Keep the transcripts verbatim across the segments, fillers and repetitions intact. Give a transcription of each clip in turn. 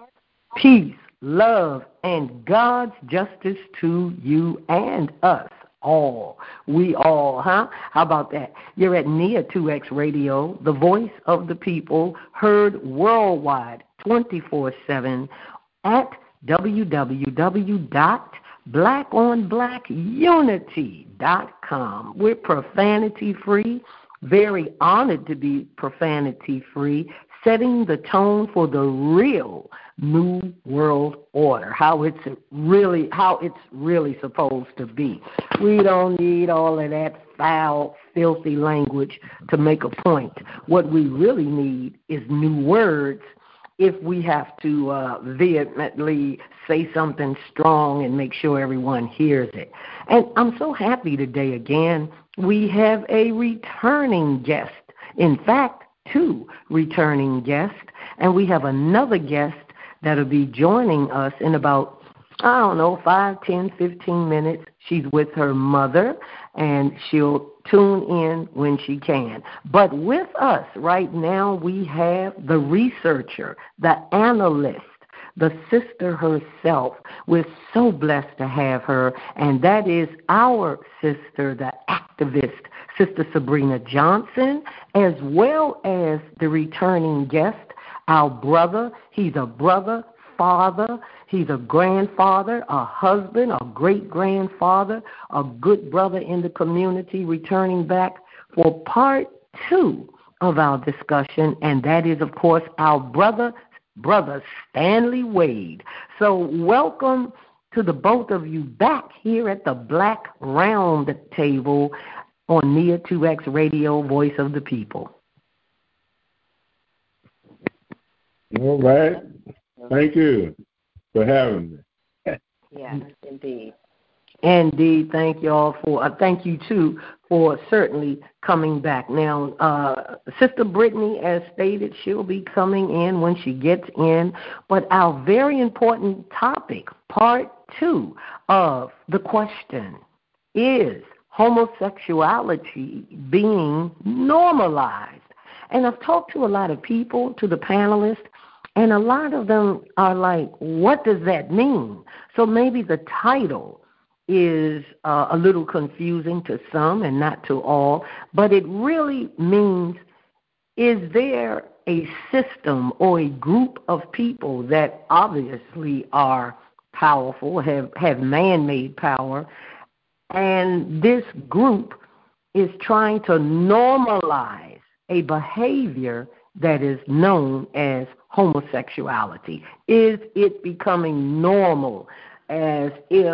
peace, love, and God's justice to you and us all. We all, huh? How about that? You're at N I A two X Radio, the voice of the people, heard worldwide twenty-four seven at w w w dot black on black unity dot com. We're profanity free, very honored to be profanity free, setting the tone for the real new world order, how it's really how it's really supposed to be. We don't need all of that foul, filthy language to make a point. What we really need is new words if we have to uh, vehemently say something strong and make sure everyone hears it. And I'm so happy today again. We have a returning guest. In fact, two returning guests, and we have another guest that'll be joining us in about, I don't know, five, ten, fifteen minutes. She's with her mother, and she'll tune in when she can. But with us right now, we have the researcher, the analyst, the sister herself. We're so blessed to have her, and that is our sister, the activist, Sister Sabrina Johnson, as well as the returning guest, our brother. He's a brother, father, he's a grandfather, a husband, a great-grandfather, a good brother in the community, returning back for part two of our discussion, and that is, of course, our brother, brother Stanley Wade. So welcome to the both of you back here at the Black Round Table on N I A two X Radio, Voice of the People. All right. Thank you for having me. Yes, indeed. Indeed. Thank you all for, uh, thank you too for certainly coming back. Now, uh, Sister Brittany, as stated, she'll be coming in when she gets in. But our very important topic, part two of the question, is homosexuality being normalized? And I've talked to a lot of people, to the panelists, and a lot of them are like, what does that mean? So maybe the title is uh, a little confusing to some and not to all, but it really means, is there a system or a group of people that obviously are powerful, have, have man-made power, and this group is trying to normalize a behavior that is known as homosexuality? Is it becoming normal, as if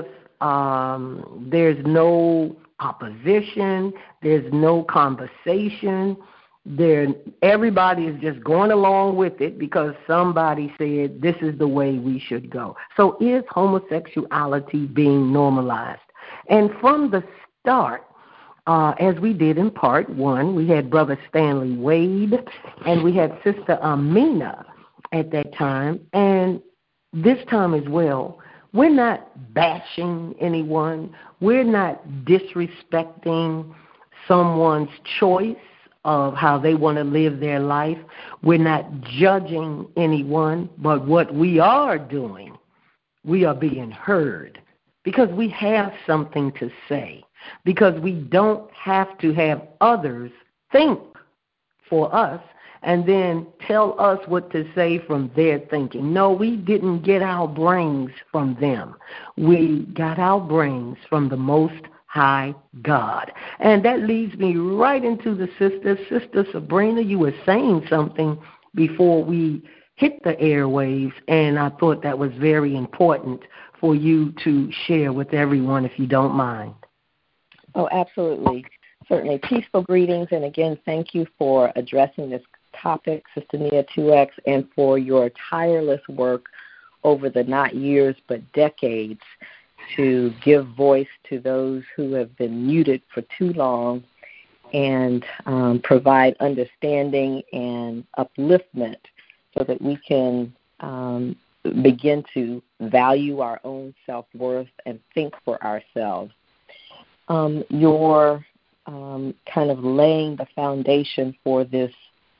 um, there's no opposition, there's no conversation, there, everybody is just going along with it because somebody said this is the way we should go? So is homosexuality being normalized? And from the start, Uh, as we did in part one, we had Brother Stanley Wade, and we had Sister Amina at that time. And this time as well, we're not bashing anyone. We're not disrespecting someone's choice of how they want to live their life. We're not judging anyone. But what we are doing, we are being heard because we have something to say. Because we don't have to have others think for us and then tell us what to say from their thinking. No, we didn't get our brains from them. We got our brains from the Most High God. And that leads me right into the sister. Sister Sabrina, you were saying something before we hit the airwaves, and I thought that was very important for you to share with everyone, if you don't mind. Oh, absolutely. Certainly. Peaceful greetings, and again, thank you for addressing this topic, Sister N I A two X, and for your tireless work over the not years but decades to give voice to those who have been muted for too long and um, provide understanding and upliftment so that we can um, begin to value our own self-worth and think for ourselves. Um, you're um, kind of laying the foundation for this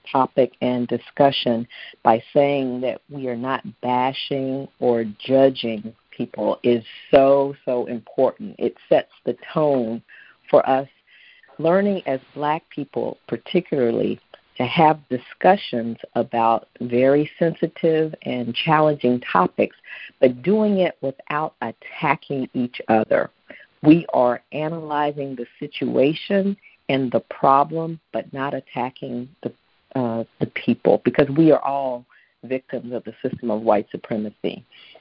topic and discussion by saying that we are not bashing or judging people is so, so important. It sets the tone for us learning as Black people particularly to have discussions about very sensitive and challenging topics, but doing it without attacking each other. We are analyzing the situation and the problem, but not attacking the uh, the people, because we are all victims of the system of white supremacy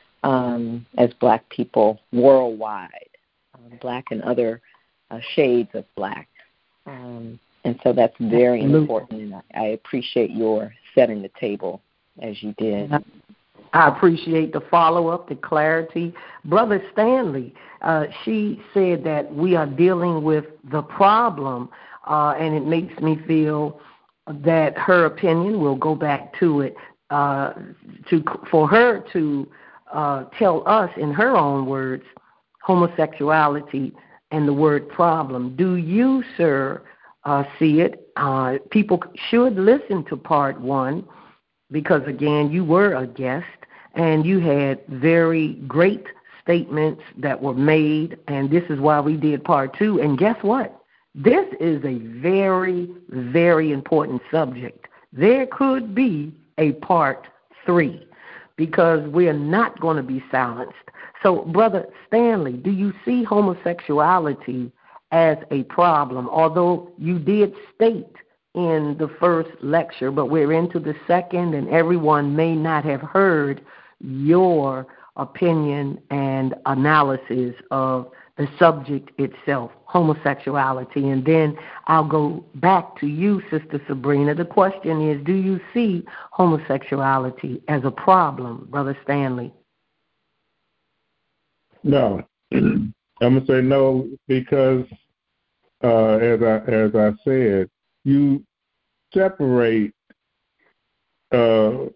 um, as Black people worldwide, uh, Black and other uh, shades of Black. Um, and so that's very important, and I, I appreciate your setting the table as you did. I appreciate the follow-up, the clarity. Brother Stanley, uh, she said that we are dealing with the problem, uh, and it makes me feel that her opinion, we'll go back to it, uh, to for her to uh, tell us in her own words, homosexuality and the word problem. Do you, sir, uh, see it? Uh, people should listen to part one because, again, you were a guest and you had very great statements that were made, and this is why we did part two. And guess what? This is a very, very important subject. There could be a part three because we are not going to be silenced. So, Brother Stanley, do you see homosexuality as a problem? Although you did state in the first lecture, but we're into the second, and everyone may not have heard your opinion and analysis of the subject itself, homosexuality. And then I'll go back to you, Sister Sabrina. The question is, do you see homosexuality as a problem, Brother Stanley? No. I'm going to say no because, uh, as I as I said, you separate uh,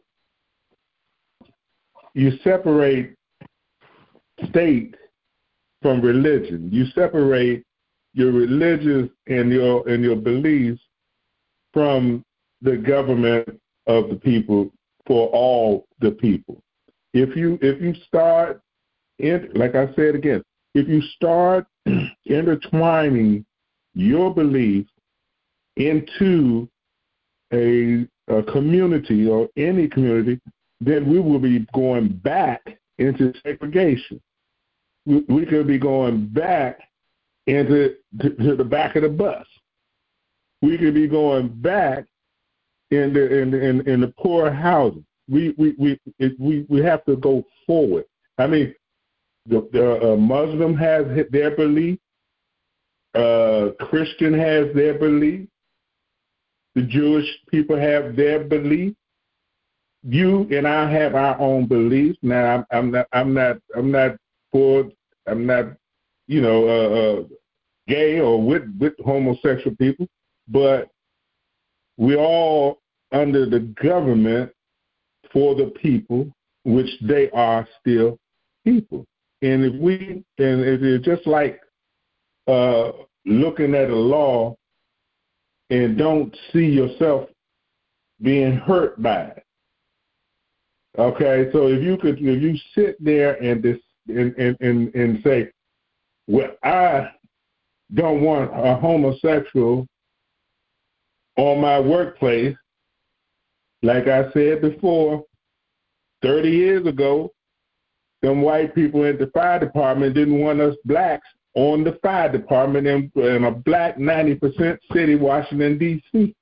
you separate state from religion. You separate your religious and your and your beliefs from the government of the people for all the people. If you if you start in, like I said again, if you start intertwining your beliefs into a, a community or any community, then we will be going back into segregation. We, we could be going back into to, to the back of the bus. We could be going back in the in in, in the poor housing. We we we it, we we have to go forward. I mean, the, the uh, Muslim has their belief. Uh, Christian has their belief. The Jewish people have their belief. You and I have our own beliefs. Now, I'm, I'm not, I'm not, I'm not for, I'm not, you know, uh, uh, gay or with with homosexual people, but we're all under the government for the people, which they are still people. And if we, and it's just like uh, looking at a law and don't see yourself being hurt by it. Okay, so if you could, if you sit there and this and, and, and, and say, well, I don't want a homosexual on my workplace, like I said before, thirty years ago, them white people in the fire department didn't want us blacks on the fire department in, in a black ninety percent city, Washington, D C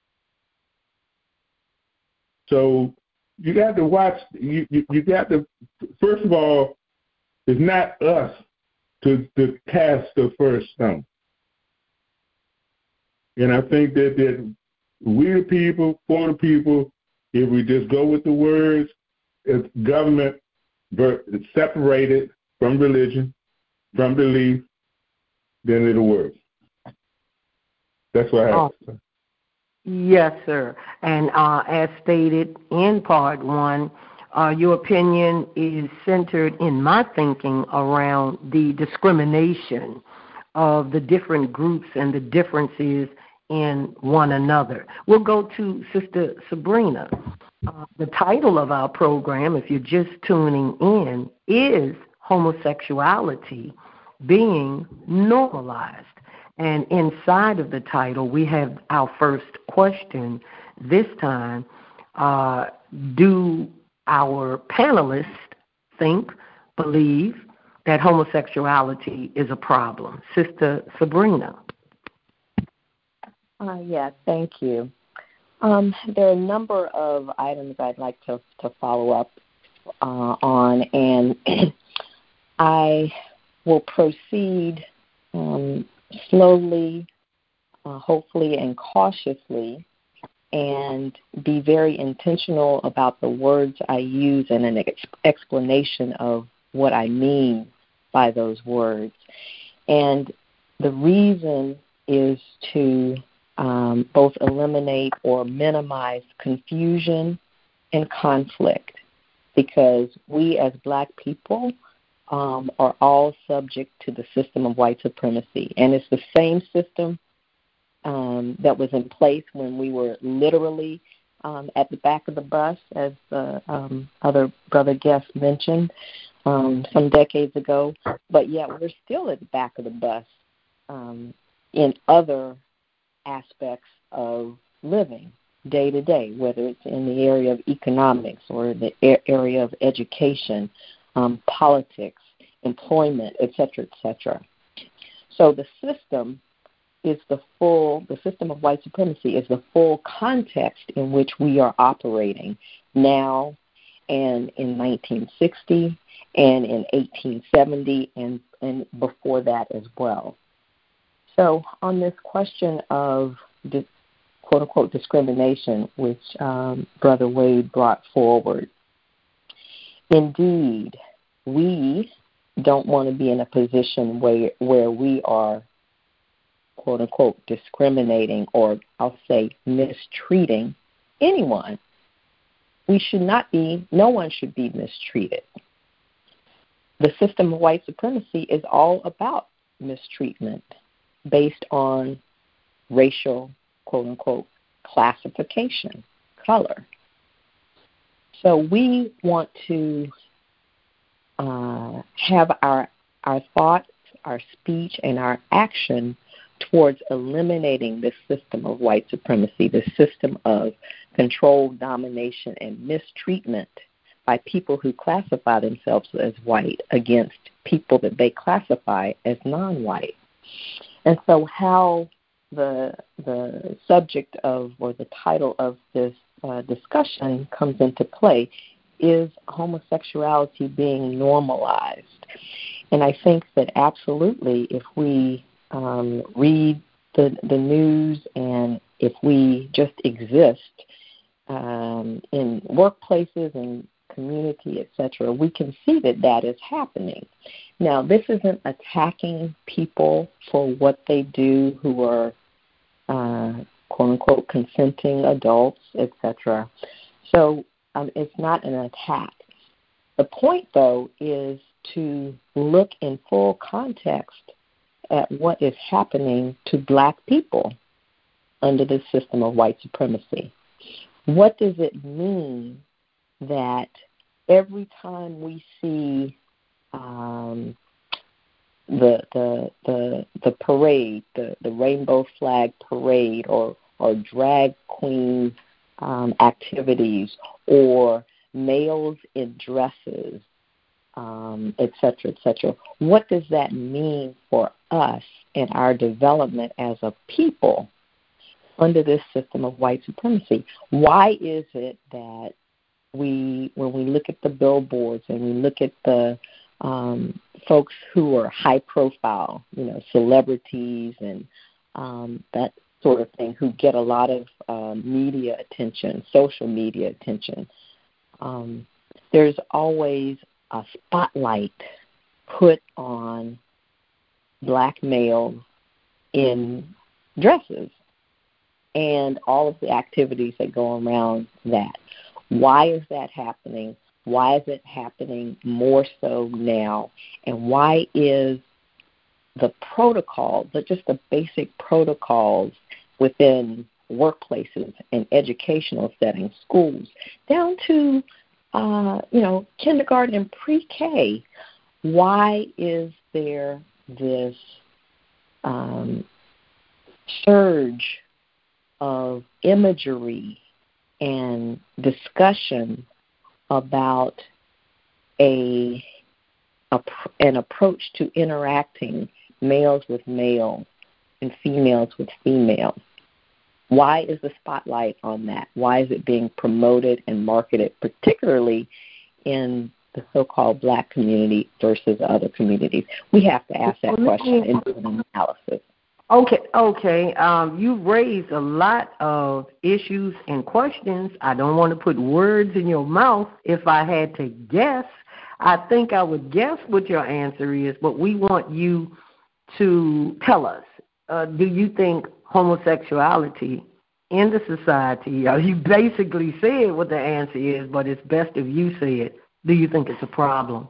So you got to watch, you, you, you got to, first of all, it's not us to, to cast the first stone. And I think that, that we the people, for the people, if we just go with the words, it's government it's separated from religion, from belief, then it'll work. That's what I have oh. to say. Yes, sir. And uh, as stated in part one, uh, your opinion is centered in my thinking around the discrimination of the different groups and the differences in one another. We'll go to Sister Sabrina. Uh, the title of our program, if you're just tuning in, is Homosexuality Being Normalized. And inside of the title, we have our first question this time. Uh, do our panelists think, believe, that homosexuality is a problem? Sister Sabrina. Uh, yeah, thank you. Um, there are a number of items I'd like to, to follow up uh, on, and I will proceed um, slowly, uh, hopefully, and cautiously, and be very intentional about the words I use and an ex- explanation of what I mean by those words. And the reason is to um, both eliminate or minimize confusion and conflict, because we as Black people um, are all subject to the system of white supremacy. And it's the same system um, that was in place when we were literally um, at the back of the bus, as the um, other brother guest mentioned um, some decades ago. But yet we're still at the back of the bus um, in other aspects of living day to day, whether it's in the area of economics or the area of education, um, politics, employment, et cetera, et cetera. So the system is the full, the system of white supremacy is the full context in which we are operating now and in nineteen sixty and in eighteen seventy and, and before that as well. So on this question of di- quote-unquote discrimination, which um, Brother Wade brought forward, indeed, we don't want to be in a position where where we are quote-unquote discriminating, or I'll say mistreating anyone. We should not be, no one should be mistreated. The system of white supremacy is all about mistreatment based on racial, quote-unquote, classification, color. So we want to uh, have our our thoughts, our speech, and our action towards eliminating this system of white supremacy, the system of control, domination, and mistreatment by people who classify themselves as white against people that they classify as non-white. And so how the the subject of, or the title of this uh, discussion comes into play is homosexuality being normalized. And I think that absolutely, if we um, read the, the news and if we just exist um, in workplaces and community, et cetera, we can see that that is happening. Now, this isn't attacking people for what they do who are, uh, quote-unquote, consenting adults, et cetera. So um, it's not an attack. The point, though, is to look in full context at what is happening to Black people under this system of white supremacy. What does it mean that every time we see um, the, the the the parade, the, the rainbow flag parade, or or drag queen um, activities, or males in dresses, um, et cetera, et cetera, what does that mean for us and our development as a people under this system of white supremacy? Why is it that we, when we look at the billboards and we look at the um, folks who are high profile, you know, celebrities and um, that sort of thing, who get a lot of um, media attention, social media attention, um, there's always a spotlight put on Black males in dresses and all of the activities that go around that. Why is that happening? Why is it happening more so now? And why is the protocol, the, just the basic protocols within workplaces and educational settings, schools, down to, uh, you know, kindergarten and pre-K. Why is there this um, surge of imagery and discussion about a, a an approach to interacting males with males and females with females? Why is the spotlight on that? Why is it being promoted and marketed, particularly in the so-called black community versus other communities? We have to ask that question and do an analysis. Okay, okay. Um, you've raised a lot of issues and questions. I don't want to put words in your mouth. If I had to guess, I think I would guess what your answer is, but we want you to tell us. Uh, do you think homosexuality in the society, uh, you basically said what the answer is, but it's best if you say it. Do you think it's a problem?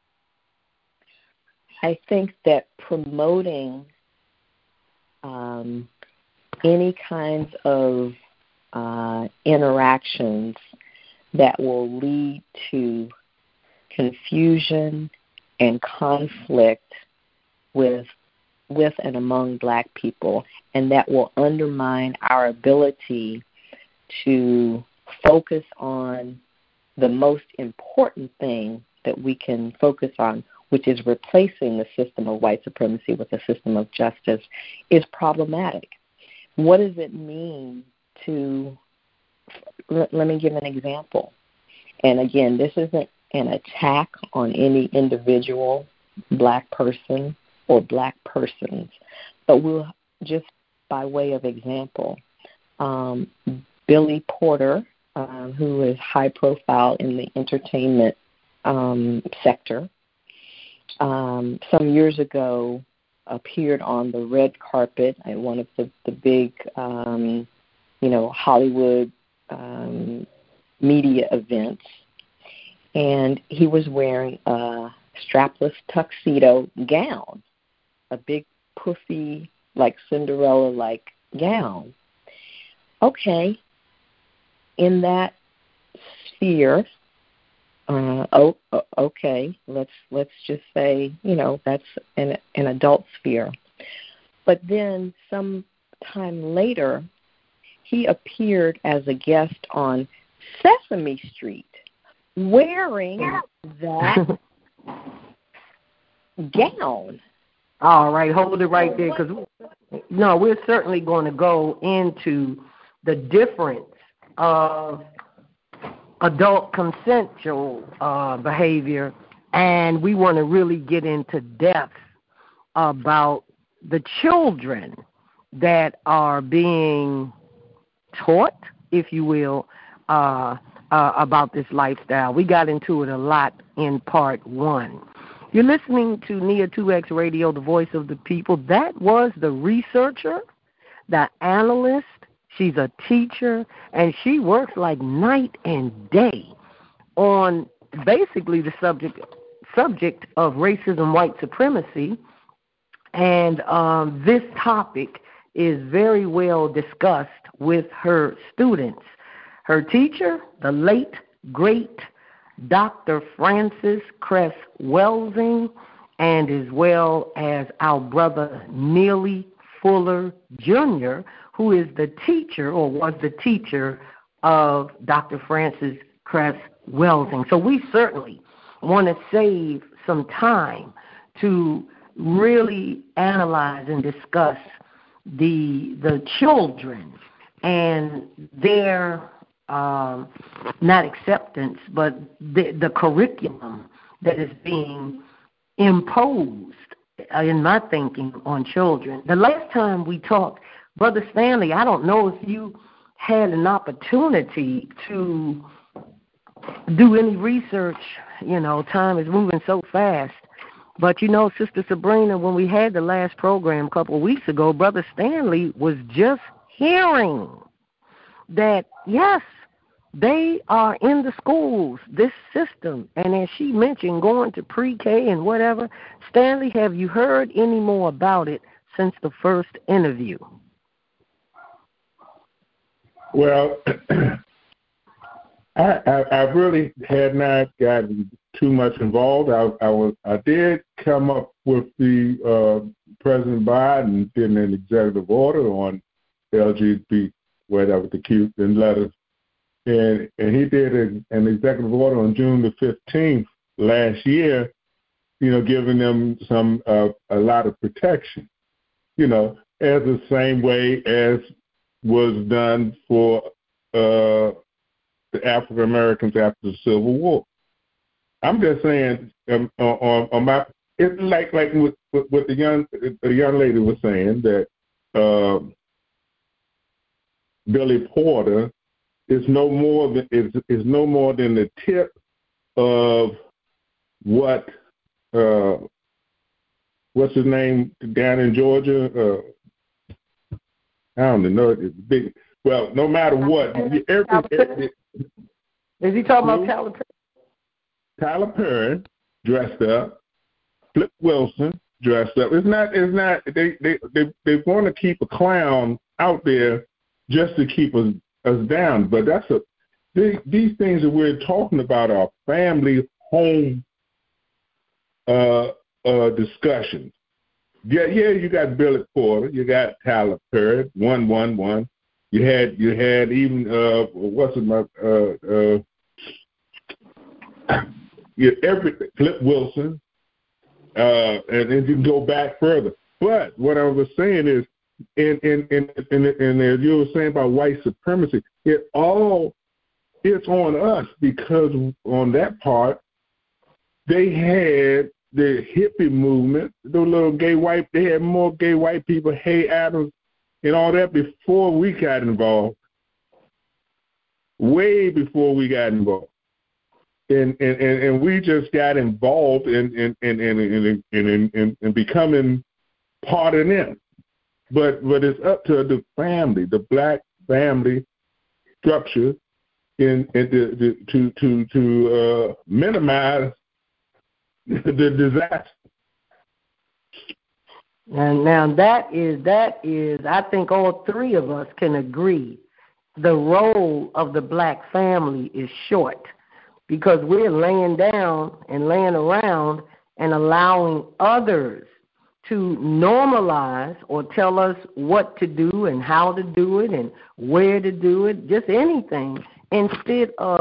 I think that promoting um, any kinds of uh, interactions that will lead to confusion and conflict with with and among black people, and that will undermine our ability to focus on the most important thing that we can focus on, which is replacing the system of white supremacy with a system of justice, is problematic. What does it mean to, let, let me give an example. And again, this isn't an attack on any individual black person or black persons, but we'll just by way of example, um, Billy Porter, uh, who is high profile in the entertainment um, sector, um, some years ago appeared on the red carpet at one of the, the big, um, you know, Hollywood um, media events, and he was wearing a strapless tuxedo gown, a big puffy, like Cinderella-like gown. Okay, in that sphere, uh, oh, okay, let's let's just say, you know, that's an an adult sphere. But then some time later, he appeared as a guest on Sesame Street, wearing that gown. All right, hold it right there, because no, we're certainly going to go into the difference of adult consensual uh, behavior, and we want to really get into depth about the children that are being taught, if you will, uh, uh, about this lifestyle. We got into it a lot in part one. You're listening to N I A two X Radio, the voice of the people. That was the researcher, the analyst. She's a teacher, and she works like night and day on basically the subject subject of racism, white supremacy. And um, this topic is very well discussed with her students. Her teacher, the late, great Doctor Francis Cress Welsing, and as well as our brother Neely Fuller Junior, who is the teacher or was the teacher of Doctor Francis Cress Welsing. So we certainly want to save some time to really analyze and discuss the the children and their um, not acceptance, but the, the curriculum that is being imposed, uh, in my thinking, on children. The last time we talked, Brother Stanley, I don't know if you had an opportunity to do any research. You know, time is moving so fast. But, you know, Sister Sabrina, when we had the last program a couple of weeks ago, Brother Stanley was just hearing that, yes, they are in the schools, this system. And as she mentioned, going to pre-K and whatever. Stanley, have you heard any more about it since the first interview? Well, I, I, I really had not gotten too much involved. I, I was I did come up with the uh, President Biden did an executive order on L G B T, whatever the cute and letters, and and he did a, an executive order on June the fifteenth last year. You know, giving them some uh, a lot of protection. You know, as the same way as was done for uh, the African Americans after the Civil War. I'm just saying, um, on, on my, it's like like what, what the young the young lady was saying that uh, Billy Porter is no more than is is no more than the tip of what uh, what's his name down in Georgia. Uh, I don't know. It's big. Well, no matter what, every, every, is he talking about Tyler Perry? Tyler Perry dressed up, Flip Wilson dressed up. It's not. It's not. They they they, they want to keep a clown out there just to keep us us down. But that's a they, these things that we're talking about are family home uh, uh, discussions. Yeah, yeah, you got Billy Porter, you got Tyler Perry, one, one, one. You had, you had even uh, what's it, my uh, uh, yeah, every Flip Wilson, uh, and then you can go back further. But what I was saying is, in in in in, in as you were saying about white supremacy, it all it's on us because on that part they had the hippie movement, the little gay white, they had more gay white people, Hay Adams, and all that before we got involved, way before we got involved. And and, and, and we just got involved in in in in in, in, in, in becoming part of them. But but it's up to the family, the black family structure, in, in the, the, to to to uh, minimize the disaster. And now that is that is I think all three of us can agree the role of the black family is short because we're laying down and laying around and allowing others to normalize or tell us what to do and how to do it and where to do it, just anything, instead of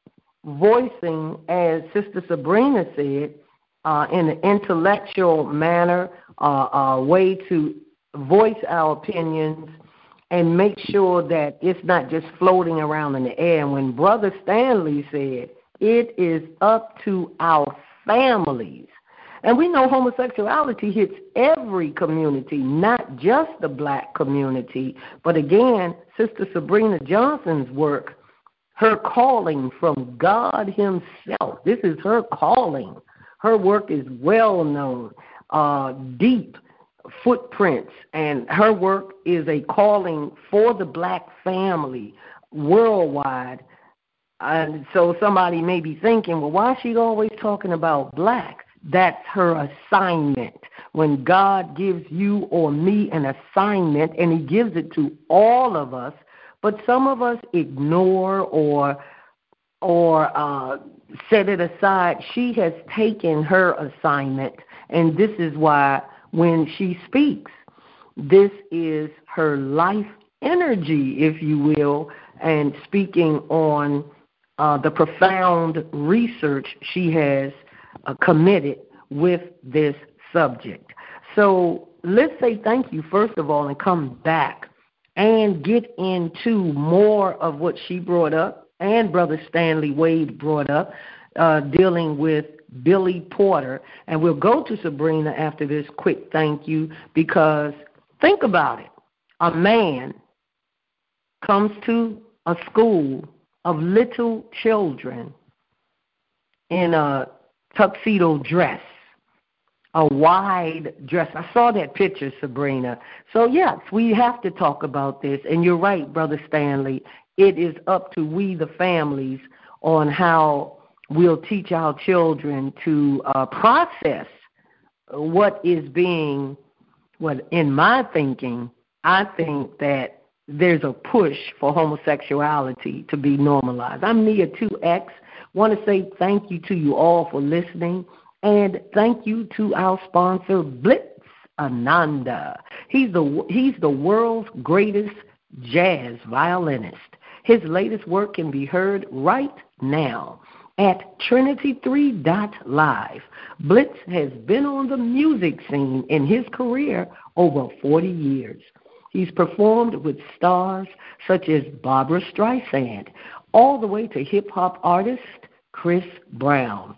voicing, as Sister Sabrina said, Uh, in an intellectual manner, uh, a way to voice our opinions and make sure that it's not just floating around in the air. And when Brother Stanley said, it is up to our families. And we know homosexuality hits every community, not just the black community. But again, Sister Sabrina Johnson's work, her calling from God himself, this is her calling. Her work is well known, uh, deep footprints, and her work is a calling for the black family worldwide. And so somebody may be thinking, well, why is she always talking about black? That's her assignment. When God gives you or me an assignment, and he gives it to all of us, but some of us ignore or or uh, set it aside. She has taken her assignment, and this is why when she speaks, this is her life energy, if you will, and speaking on uh, the profound research she has uh, committed with this subject. So let's say thank you, first of all, and come back and get into more of what she brought up and Brother Stanley Wade brought up, uh, dealing with Billy Porter. And we'll go to Sabrina after this quick thank you, because think about it. A man comes to a school of little children in a tuxedo dress, a wide dress. I saw that picture, Sabrina. So, yes, we have to talk about this. And you're right, Brother Stanley. It is up to we, the families, on how we'll teach our children to uh, process what is being, what in my thinking, I think that there's a push for homosexuality to be normalized. I'm Nia two X. Want to say thank you to you all for listening, and thank you to our sponsor, Blitz Ananda. He's the he's the world's greatest jazz violinist. His latest work can be heard right now at Trinity three dot live. Blitz has been on the music scene in his career over forty years. He's performed with stars such as Barbra Streisand, all the way to hip-hop artist Chris Brown,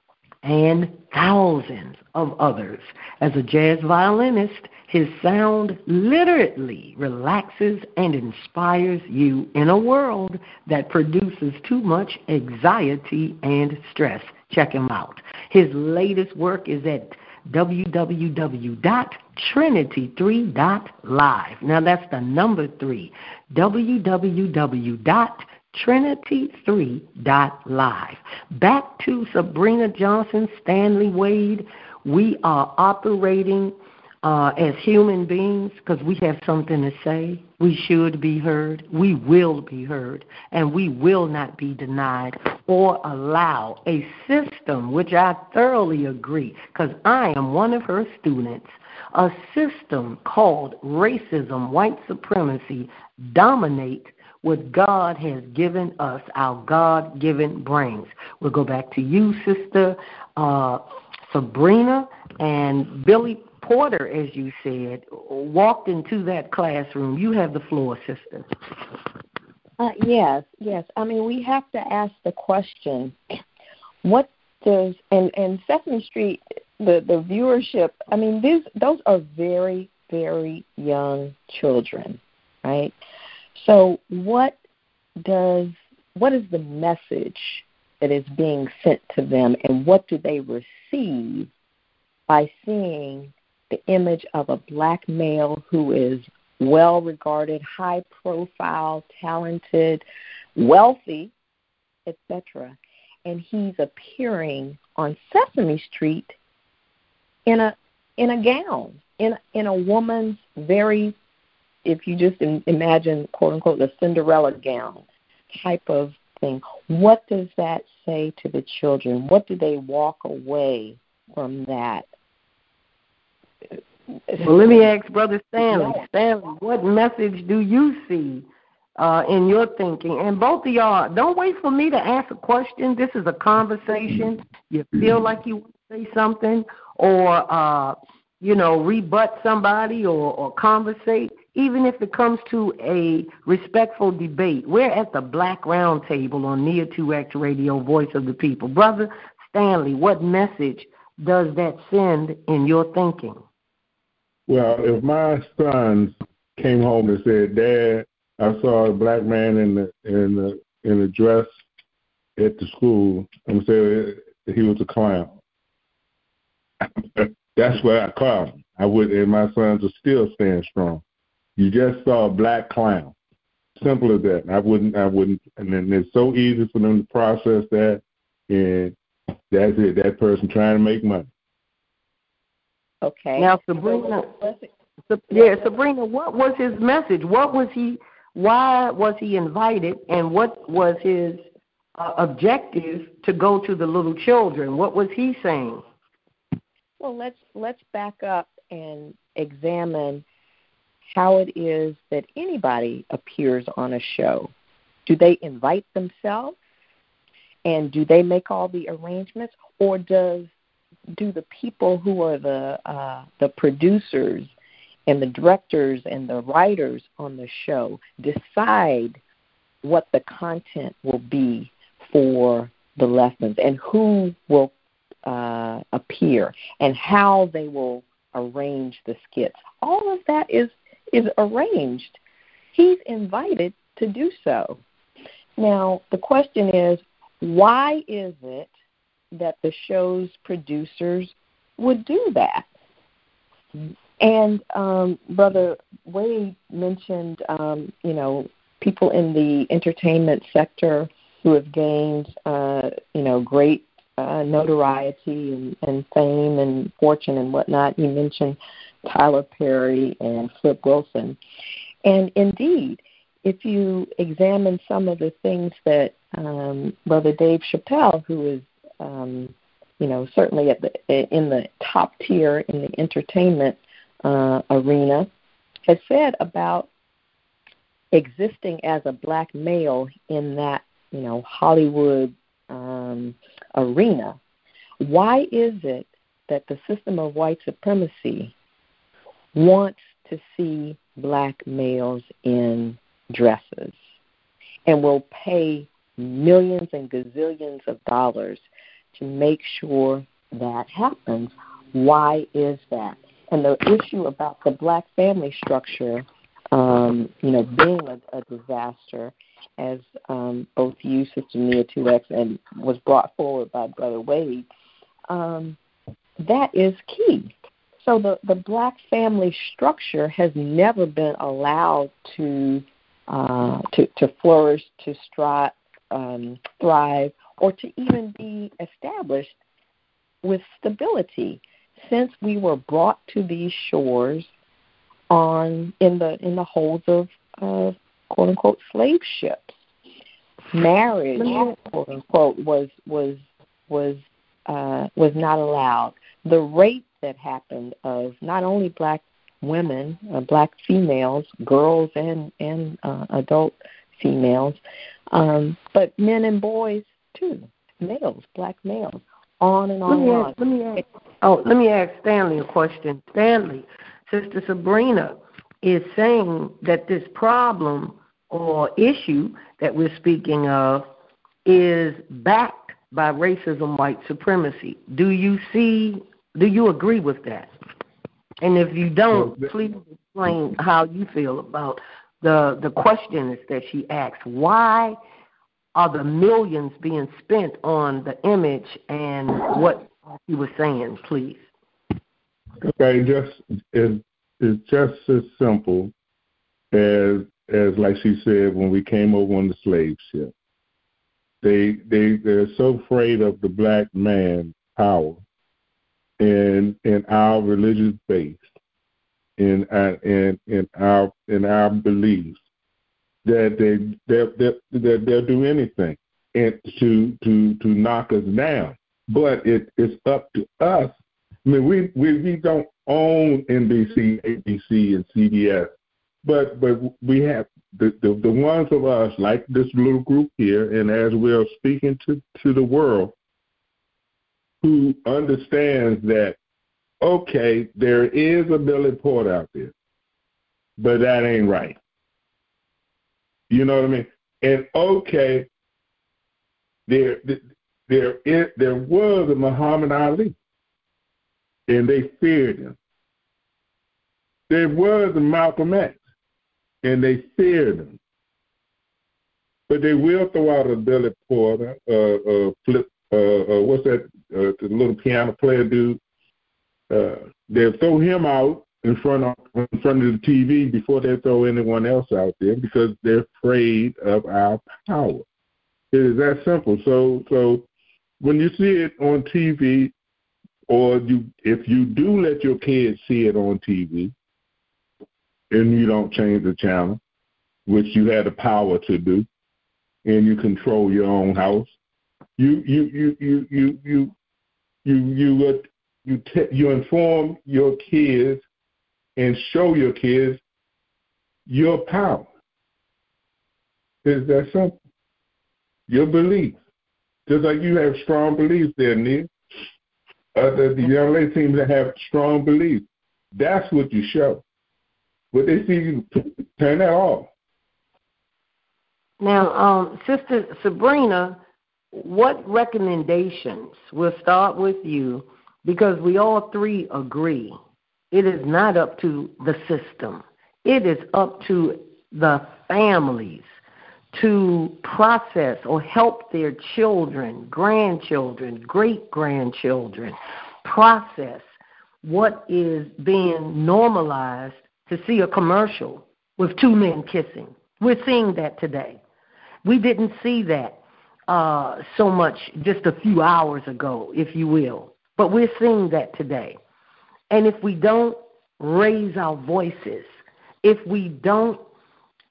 and thousands of others. As a jazz violinist, his sound literally relaxes and inspires you in a world that produces too much anxiety and stress. Check him out. His latest work is at w w w dot trinity three dot live. Now that's the number three, w w w dot trinity three dot live. Back to Sabrina Johnson, Stanley Wade. We are operating uh, as human beings because we have something to say. We should be heard. We will be heard. And we will not be denied or allow a system, which I thoroughly agree, because I am one of her students, a system called racism, white supremacy, dominate what God has given us, our God-given brains. We'll go back to you, Sister uh, Sabrina, and Billy Porter, as you said, walked into that classroom. You have the floor, sister. Uh, yes, yes. I mean, we have to ask the question, what does, and, and Sesame Street, the, the viewership, I mean, these, those are very, very young children, right? So what does, what is the message that is being sent to them, and what do they receive by seeing the image of a black male who is well-regarded, high-profile, talented, wealthy, et cetera, and he's appearing on Sesame Street in a in a gown, in in a woman's very, if you just imagine, quote unquote, the Cinderella gown type of thing. What does that say to the children? What do they walk away from that? Well, let me ask Brother Stanley. Stanley, what message do you see uh, in your thinking? And both of y'all, don't wait for me to ask a question. This is a conversation. You feel like you want to say something or, uh, you know, rebut somebody or, or conversate, even if it comes to a respectful debate. We're at the Black Round Table on Nia two X Radio, Voice of the People. Brother Stanley, what message does that send in your thinking? Well, if my sons came home and said, "Dad, I saw a black man in the in the in a dress at the school," and said he was a clown, that's where I clown him. I would, and my sons would still stand strong. You just saw a black clown. Simple as that. I wouldn't. I wouldn't. And then it's so easy for them to process that, and that's it. That person trying to make money. Okay. Now, Sabrina, yeah, Sabrina, what was his message? What was he, why was he invited, and what was his uh, objective to go to the little children? What was he saying? Well, let's let's back up and examine how it is that anybody appears on a show. Do they invite themselves, and do they make all the arrangements, or does do the people who are the uh, the producers and the directors and the writers on the show decide what the content will be for the lessons and who will uh, appear and how they will arrange the skits? All of that is is arranged. He's invited to do so. Now, the question is, why is it that the show's producers would do that? And um, Brother Wade mentioned, um, you know, people in the entertainment sector who have gained, uh, you know, great uh, notoriety and, and fame and fortune and whatnot. He mentioned Tyler Perry and Flip Wilson. And indeed, if you examine some of the things that um, Brother Dave Chappelle, who is, um, you know, certainly at the in the top tier in the entertainment uh, arena, has said about existing as a black male in that, you know, Hollywood um, arena, why is it that the system of white supremacy wants to see black males in dresses and will pay millions and gazillions of dollars to make sure that happens? Why is that? And the issue about the black family structure, um, you know, being a, a disaster, as um, both you, Sister Nia two X, and was brought forward by Brother Wade, um, that is key. So the, the black family structure has never been allowed to uh, to, to flourish, to stri- um, thrive, or to even be established with stability since we were brought to these shores on in the in the holds of, of quote unquote slave ships. Marriage, quote unquote, was was was uh, was not allowed. The rape that happened of not only black women, uh, black females, girls and and uh, adult females, um, but men and boys too, males, black males, on and on and on. Let me ask, oh, let me ask Stanley a question. Stanley, Sister Sabrina is saying that this problem or issue that we're speaking of is backed by racism, white supremacy. Do you see, do you agree with that? And if you don't, please explain how you feel about the, the questions that she asked. Why are the millions being spent on the image and what you were saying, please? Okay, just it, it's just as simple as as like she said when we came over on the slave ship. They they they're so afraid of the black man power and in our religious base, in our in in our in our beliefs, that they that they, that they'll do anything and to to to knock us down. But it, it's up to us. I mean, we, we, we don't own N B C, A B C, and C B S, but but we have the, the, the ones of us, like this little group here, and as we're speaking to, to the world, who understands that, okay, there is a Billy Porter out there, but that ain't right. You know what I mean? And okay, there there is, there was a Muhammad Ali, and they feared him. There was a Malcolm X, and they feared him. But they will throw out a Billy Porter, uh, uh, flip, uh, uh, what's that, uh, the little piano player dude. Uh, they'll throw him out in front of in front of the T V before they throw anyone else out there because they're afraid of our power. It is that simple. So, so when you see it on T V, or you, if you do let your kids see it on T V, and you don't change the channel, which you had the power to do, and you control your own house, you you you you you you you you would you te- you inform your kids and show your kids your power. It's that simple. Your beliefs. Just like you have strong beliefs there, Neil. Uh, the, the young lady seems to have strong beliefs. That's what you show. What they see you turn that off. Now, um, Sister Sabrina, what recommendations, we'll start with you, because we all three agree, it is not up to the system. It is up to the families to process or help their children, grandchildren, great-grandchildren process what is being normalized to see a commercial with two men kissing. We're seeing that today. We didn't see that uh, so much just a few hours ago, if you will, but we're seeing that today. And if we don't raise our voices, if we don't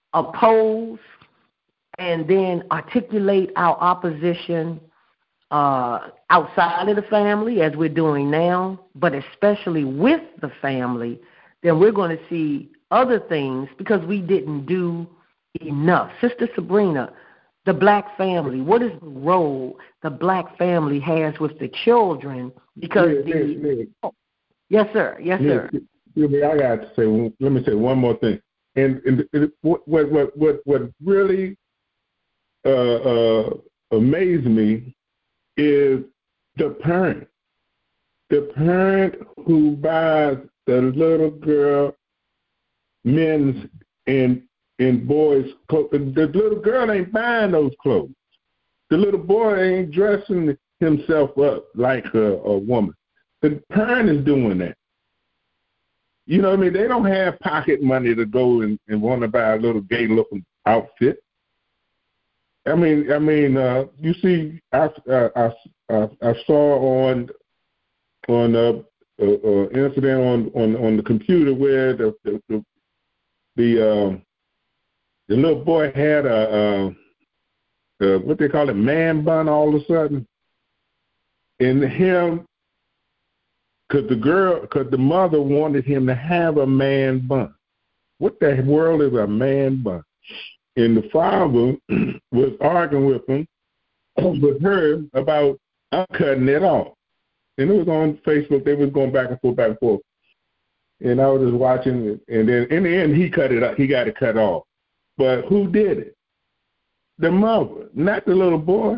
oppose and then articulate our opposition uh, outside of the family, as we're doing now, but especially with the family, then we're going to see other things because we didn't do enough. Sister Sabrina, the black family, what is the role the black family has with the children? Because Nick, the Nick, Nick. Oh, yes, sir. Yes, Nick, sir. excuse me, I got to say. Let me say one more thing. And, and, and what what what what really uh, uh, amazed me is the parent. The parent who buys the little girl men's and and boys' clothes. The little girl ain't buying those clothes. The little boy ain't dressing himself up like a, a woman. The parent is doing that. You know what I mean? They don't have pocket money to go and, and want to buy a little gay-looking outfit. I mean, I mean, uh, you see, I, I, I, I saw on on a, a, a incident on, on, on the computer where the the the, the, um, the little boy had a, a, a what they call it, man bun all of a sudden, and him, cause the girl, cause the mother wanted him to have a man bun. What the world is a man bun? And the father was arguing with him, with her about I'm cutting it off. And it was on Facebook. They was going back and forth, back and forth. And I was just watching it. And then in the end, he cut it up. He got it cut off. But who did it? The mother, not the little boy.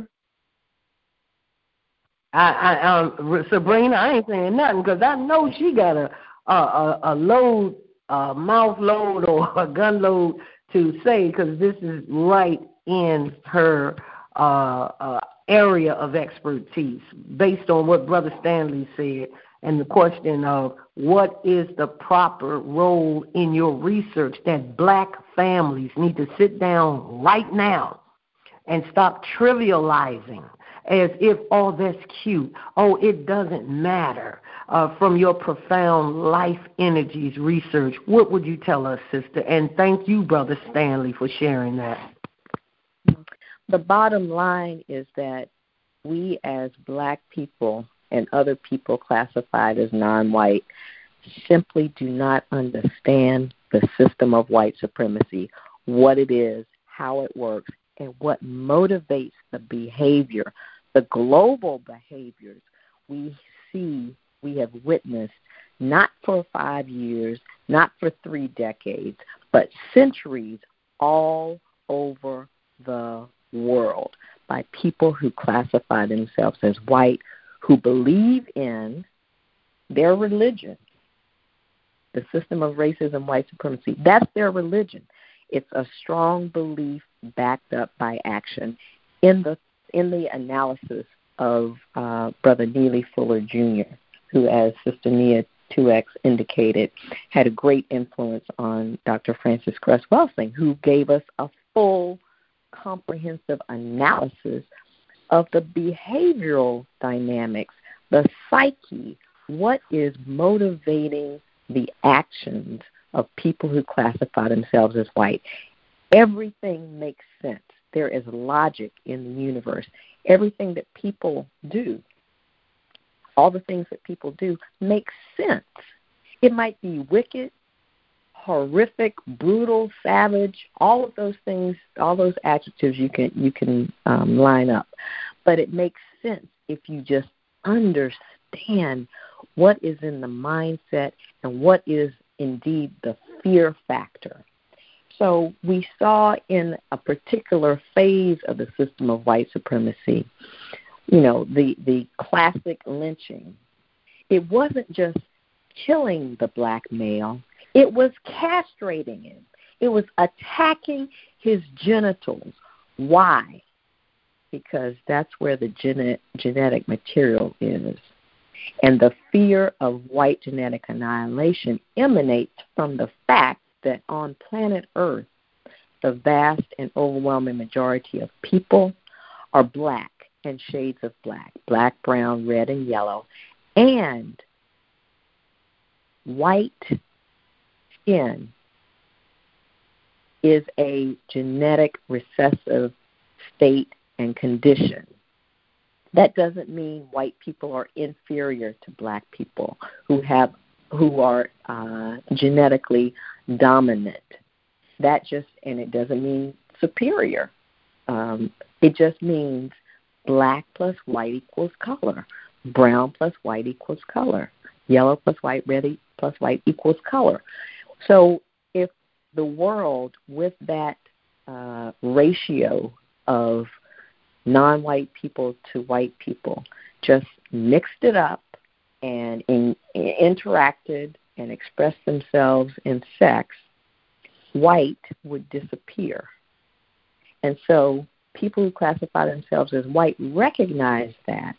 I, I, um, Sabrina, I ain't saying nothing because I know she got a a, a, a load, a mouth load or a gun load to say because this is right in her uh, uh, area of expertise based on what Brother Stanley said and the question of what is the proper role in your research that black families need to sit down right now and stop trivializing as if, oh, that's cute, oh, it doesn't matter, uh, from your profound life energies research. What would you tell us, sister? And thank you, Brother Stanley, for sharing that. The bottom line is that we as black people and other people classified as non-white simply do not understand the system of white supremacy, what it is, how it works, and what motivates the behavior, the global behaviors we see, we have witnessed, not for five years, not for three decades, but centuries all over the world by people who classify themselves as white, who believe in their religion, the system of racism, white supremacy. That's their religion. It's a strong belief backed up by action. In the in the analysis of uh, Brother Neely Fuller Junior, who, as Sister Nia two X indicated, had a great influence on Doctor Francis Cress Welsing, who gave us a full, comprehensive analysis of the behavioral dynamics, the psyche, what is motivating the actions of people who classify themselves as white. Everything makes sense. There is logic in the universe. Everything that people do, all the things that people do, make sense. It might be wicked, horrific, brutal, savage, all of those things, all those adjectives you can you can um, line up. But it makes sense if you just understand what is in the mindset and what is indeed the fear factor. So we saw in a particular phase of the system of white supremacy, you know, the, the classic lynching. It wasn't just killing the black male. It was castrating him. It was attacking his genitals. Why? Because that's where the gene- genetic material is. And the fear of white genetic annihilation emanates from the fact that on planet Earth, the vast and overwhelming majority of people are black and shades of black, black, brown, red, and yellow, and white skin is a genetic recessive state and condition. That doesn't mean white people are inferior to black people who have who are uh, genetically dominant. That just, and it doesn't mean superior. Um, it just means black plus white equals color. Brown plus white equals color. Yellow plus white, red plus white equals color. So if the world with that uh, ratio of non-white people to white people just mixed it up and in, interacted and expressed themselves in sex, white would disappear. And so people who classify themselves as white recognize that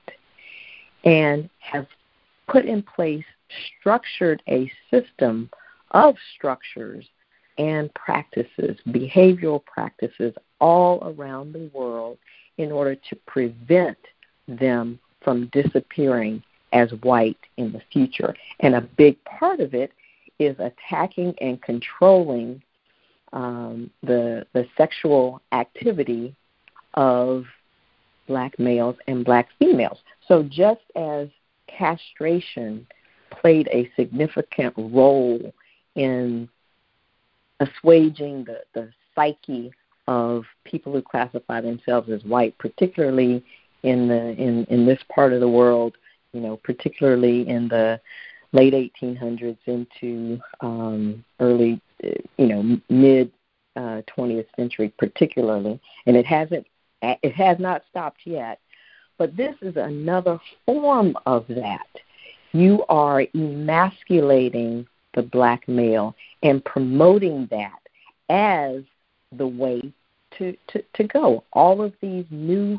and have put in place, structured a system of structures and practices, behavioral practices all around the world in order to prevent them from disappearing as white in the future. And a big part of it is attacking and controlling um, the the sexual activity of black males and black females. So just as castration played a significant role in assuaging the, the psyche of people who classify themselves as white, particularly in the in, in this part of the world, you know, particularly in the late eighteen hundreds into um, early, you know, mid uh, twentieth century, particularly, and it hasn't, it has not stopped yet. But this is another form of that. You are emasculating the black male and promoting that as the way to, to, to go. All of these new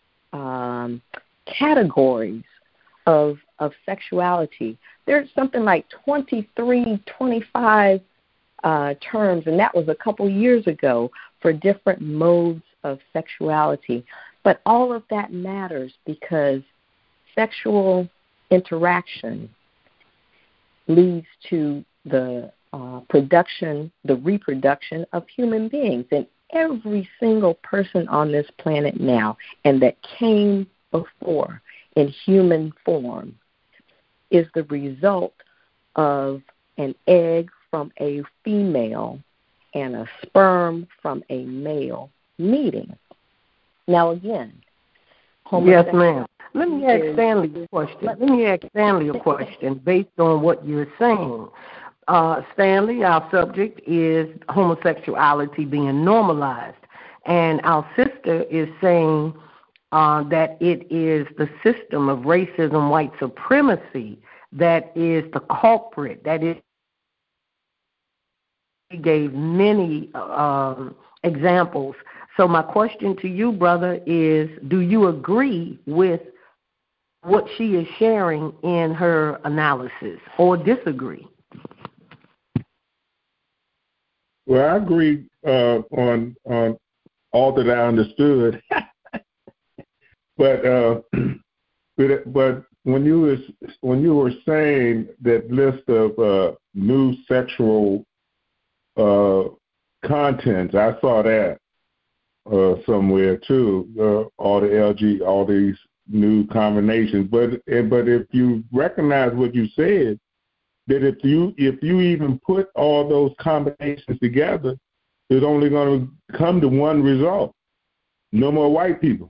um, categories of of sexuality. There's something like twenty-three, twenty-five uh, terms, and that was a couple years ago, for different modes of sexuality. But all of that matters because sexual interaction leads to the uh, production, the reproduction of human beings. And every single person on this planet now, and that came before in human form, is the result of an egg from a female and a sperm from a male meeting. Now, again, yes, ma'am. Let me ask Stanley a question. Let me ask Stanley a question based on what you're saying. Uh, Stanley, our subject is homosexuality being normalized, and our sister is saying uh, that it is the system of racism, white supremacy, that is the culprit. That is, he gave many um, examples. So my question to you, brother, is do you agree with what she is sharing in her analysis, or disagree? Well, I agree uh, on on all that I understood, but uh, but but when you was when you were saying that list of uh, new sexual uh, contents, I saw that uh, somewhere too. Uh, all the L G, all these new combinations. But but if you recognize what you said, that if you if you even put all those combinations together, it's only going to come to one result: no more white people.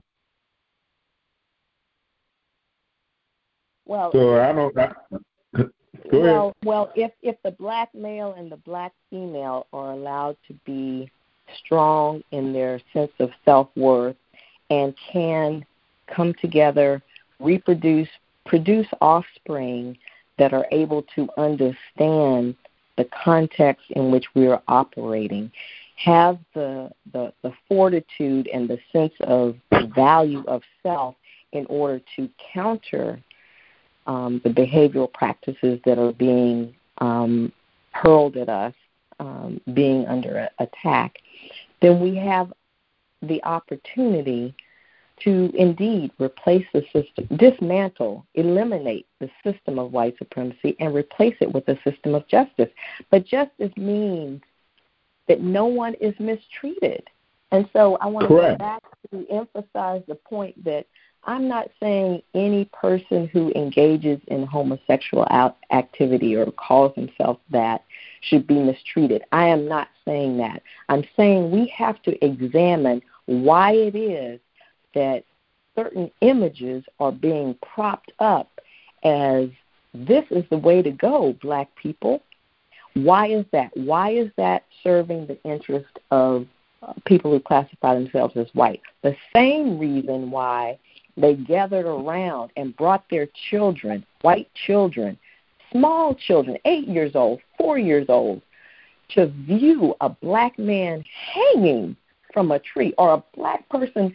Well, so I don't. I, go well, ahead. well, if if the black male and the black female are allowed to be strong in their sense of self-worth and can come together, reproduce, produce offspring that are able to understand the context in which we are operating, have the, the, the fortitude and the sense of value of self in order to counter um, the behavioral practices that are being um, hurled at us, um, being under attack, then we have the opportunity to indeed replace the system, dismantle, eliminate the system of white supremacy and replace it with a system of justice. But justice means that no one is mistreated. And so I want to go back to emphasize the point that I'm not saying any person who engages in homosexual activity or calls himself that should be mistreated. I am not saying that. I'm saying we have to examine why it is that certain images are being propped up as this is the way to go, black people. Why is that? Why is that serving the interest of uh, people who classify themselves as white? The same reason why they gathered around and brought their children, white children, small children, eight years old, four years old, to view a black man hanging from a tree or a black person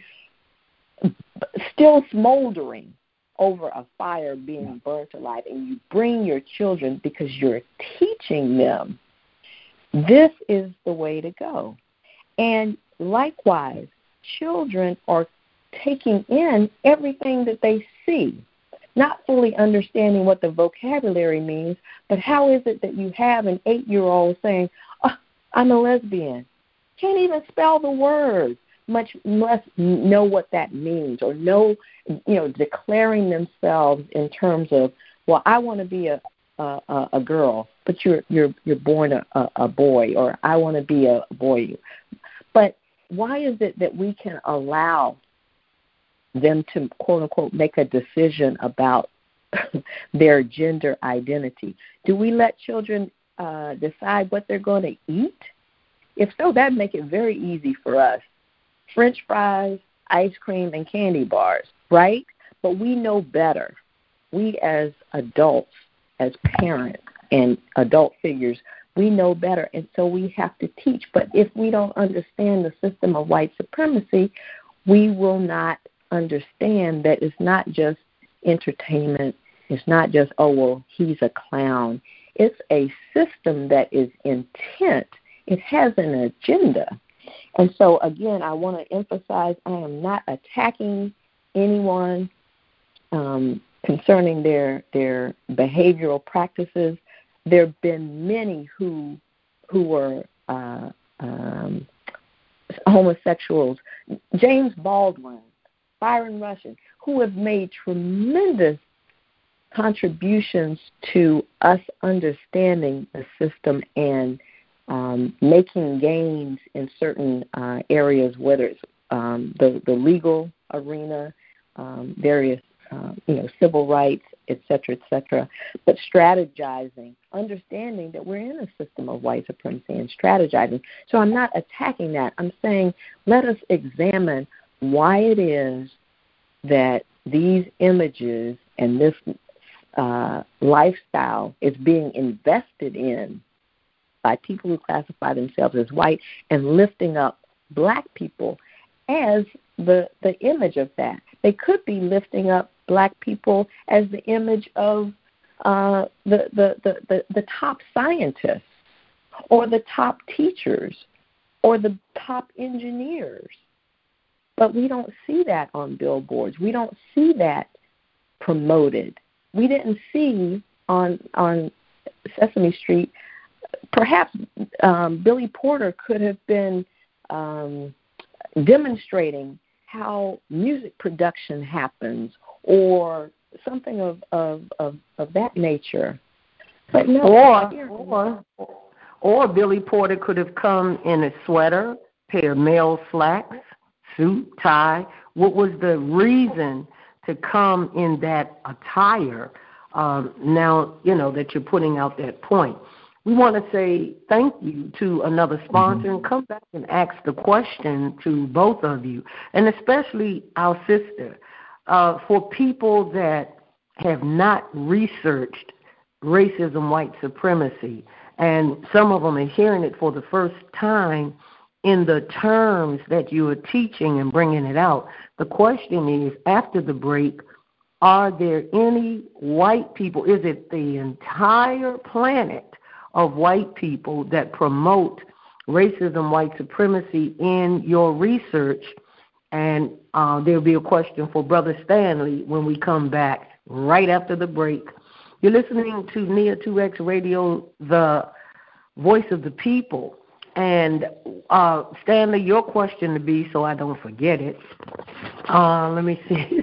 still smoldering over a fire being burnt alive, and you bring your children because you're teaching them this is the way to go. And likewise, children are taking in everything that they see, not fully understanding what the vocabulary means, but how is it that you have an eight-year-old saying, oh, I'm a lesbian, can't even spell the word, much less know what that means, or know, you know, declaring themselves in terms of, well, I want to be a a, a girl, but you're you're you're born a, a, a boy, or I want to be a boy. But why is it that we can allow them to, quote unquote, make a decision about their gender identity? Do we let children uh, decide what they're going to eat? If so, that'd make it very easy for us. French fries, ice cream, and candy bars, right? But we know better. We as adults, as parents and adult figures, we know better, and so we have to teach. But if we don't understand the system of white supremacy, we will not understand that it's not just entertainment. It's not just, oh, well, he's a clown. It's a system that is intent. It has an agenda. And so, again, I want to emphasize I am not attacking anyone um, concerning their their behavioral practices. There have been many who who were uh, um, homosexuals, James Baldwin, Byron Rushing, who have made tremendous contributions to us understanding the system and Um, making gains in certain uh, areas, whether it's um, the, the legal arena, um, various uh, you know, civil rights, et cetera, et cetera, but strategizing, understanding that we're in a system of white supremacy and strategizing. So I'm not attacking that. I'm saying let us examine why it is that these images and this uh, lifestyle is being invested in by people who classify themselves as white and lifting up black people as the the image of that. They could be lifting up black people as the image of uh, the, the, the, the, the top scientists or the top teachers or the top engineers. But we don't see that on billboards. We don't see that promoted. We didn't see on on Sesame Street. Perhaps um, Billy Porter could have been um, demonstrating how music production happens or something of, of, of, of that nature. But no, or, or, or Billy Porter could have come in a sweater, pair of male slacks, suit, tie. What was the reason to come in that attire? Um, now, you know, that you're putting out that point. We want to say thank you to another sponsor and come back and ask the question to both of you, and especially our sister. Uh, for people that have not researched racism, white supremacy, and some of them are hearing it for the first time in the terms that you are teaching and bringing it out, the question is, after the break, are there any white people, is it the entire planet of white people that promote racism, white supremacy in your research? And uh, there'll be a question for Brother Stanley when we come back right after the break. You're listening to N I A two X Radio, the voice of the people. And uh, Stanley, your question to be, so I don't forget it. Uh, let me see.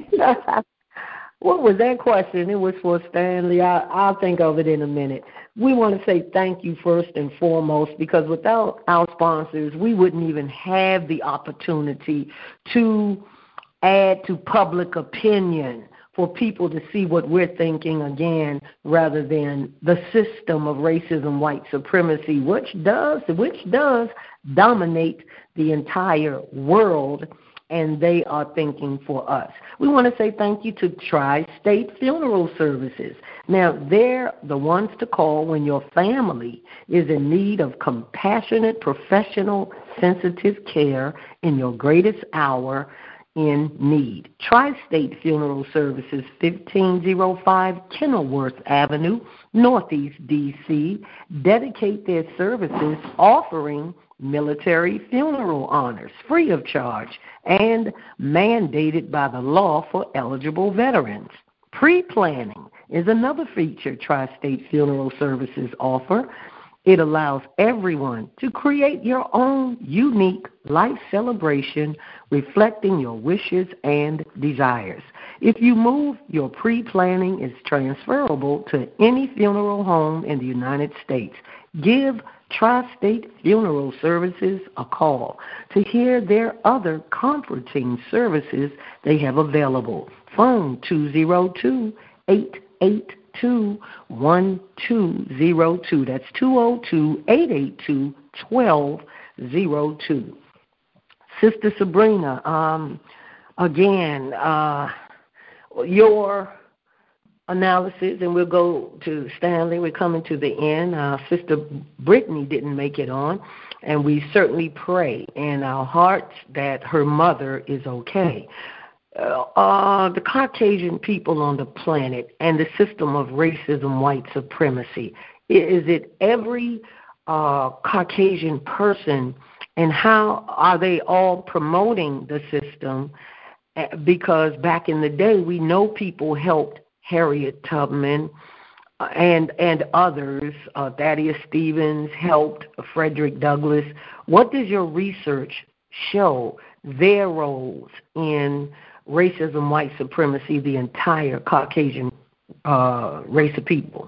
What was that question? It was for Stanley. I, I'll think of it in a minute. We want to say thank you first and foremost, because without our sponsors, we wouldn't even have the opportunity to add to public opinion for people to see what we're thinking again, rather than the system of racism, white supremacy, which does, which does dominate the entire world. And they are thinking for us. We want to say thank you to Tri-State Funeral Services. Now, they're the ones to call when your family is in need of compassionate, professional, sensitive care in your greatest hour in need. Tri-State Funeral Services, fifteen oh five Kenilworth Avenue, Northeast D C, dedicate their services offering military funeral honors free of charge and mandated by the law for eligible veterans. Pre-planning is another feature Tri-State Funeral Services offer. It allows everyone to create your own unique life celebration reflecting your wishes and desires. If you move, your pre-planning is transferable to any funeral home in the United States. Give Tri-State Funeral Services a call to hear their other comforting services they have available. Phone two oh two, eight eight two, one two oh two. That's two oh two, eight eight two, one two oh two. Sister Sabrina, um, again, uh, your analysis, and we'll go to Stanley. We're coming to the end. Uh, Sister Brittany didn't make it on, and we certainly pray in our hearts that her mother is okay. Uh, uh, the Caucasian people on the planet and the system of racism, white supremacy, is it every uh, Caucasian person, and how are they all promoting the system? Because back in the day, we know people helped Harriet Tubman uh, and and others. Uh, Thaddeus Stevens helped Frederick Douglass. What does your research show their roles in racism, white supremacy, the entire Caucasian uh, race of people?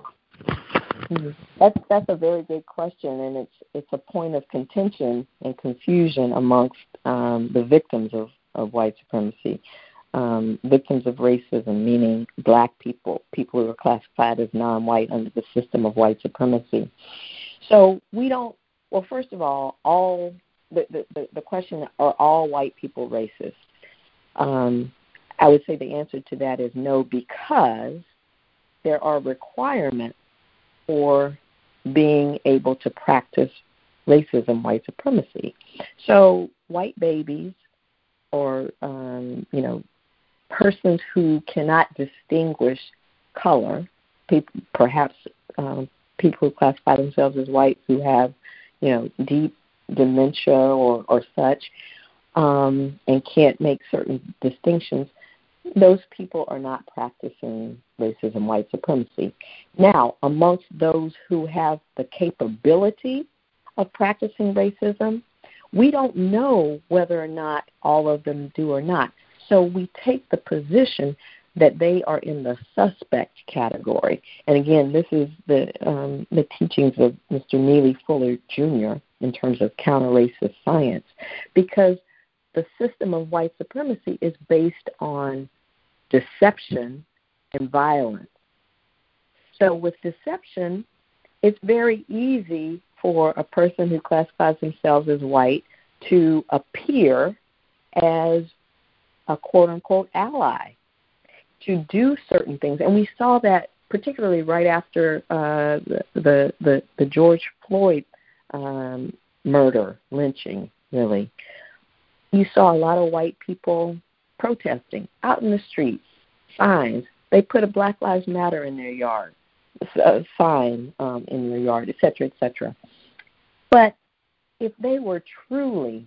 That's that's a very good question, and it's it's a point of contention and confusion amongst um, the victims of, of white supremacy. Um, victims of racism, meaning black people, people who are classified as non-white under the system of white supremacy. So we don't, well, first of all, all the, the, the question, are all white people racist? Um, I would say the answer to that is no, because there are requirements for being able to practice racism, white supremacy. So white babies or, um, you know, persons who cannot distinguish color, people, perhaps um, people who classify themselves as white who have, you know, deep dementia or, or such, um, and can't make certain distinctions, those people are not practicing racism, white supremacy. Now, amongst those who have the capability of practicing racism, we don't know whether or not all of them do or not. So we take the position that they are in the suspect category. And again, this is the um, the teachings of Mister Neely Fuller Junior in terms of counter-racist science, because the system of white supremacy is based on deception and violence. So with deception, it's very easy for a person who classifies themselves as white to appear as a quote-unquote ally, to do certain things. And we saw that particularly right after uh, the, the, the George Floyd um, murder, lynching, really. You saw a lot of white people protesting out in the streets, signs. They put a Black Lives Matter in their yard, a sign um, in their yard, et cetera, et cetera. But if they were truly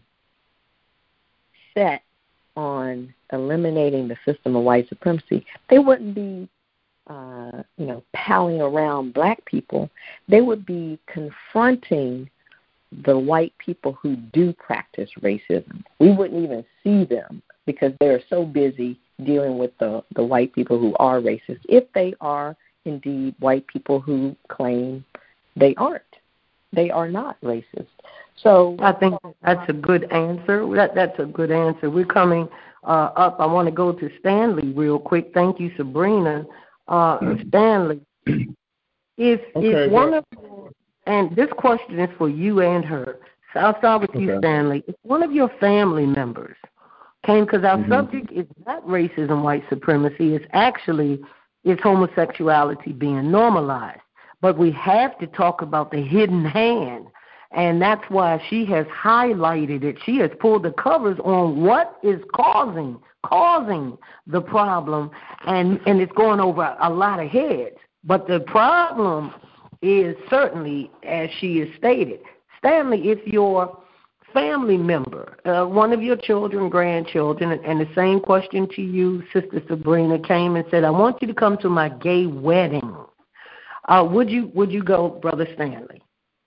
set on eliminating the system of white supremacy, they wouldn't be, uh, you know, palling around black people. They would be confronting the white people who do practice racism. We wouldn't even see them because they're so busy dealing with the, the white people who are racist, if they are indeed white people who claim they aren't. They are not racist. So I think that's a good answer. That, that's a good answer. We're coming uh, up. I want to go to Stanley real quick. Thank you, Sabrina. Uh, Stanley, if, okay, if one of your, and this question is for you and her. So I'll start with you, okay. Stanley. If one of your family members came, because our mm-hmm. subject is not racism, white supremacy. It's actually it's homosexuality being normalized. But we have to talk about the hidden hand, and that's why she has highlighted it. She has pulled the covers on what is causing causing the problem, and, and it's going over a lot of heads. But the problem is certainly, as she has stated, Stanley, if your family member, uh, one of your children, grandchildren, and, and the same question to you, Sister Sabrina, came and said, I want you to come to my gay wedding. Uh, would you would you go, Brother Stanley?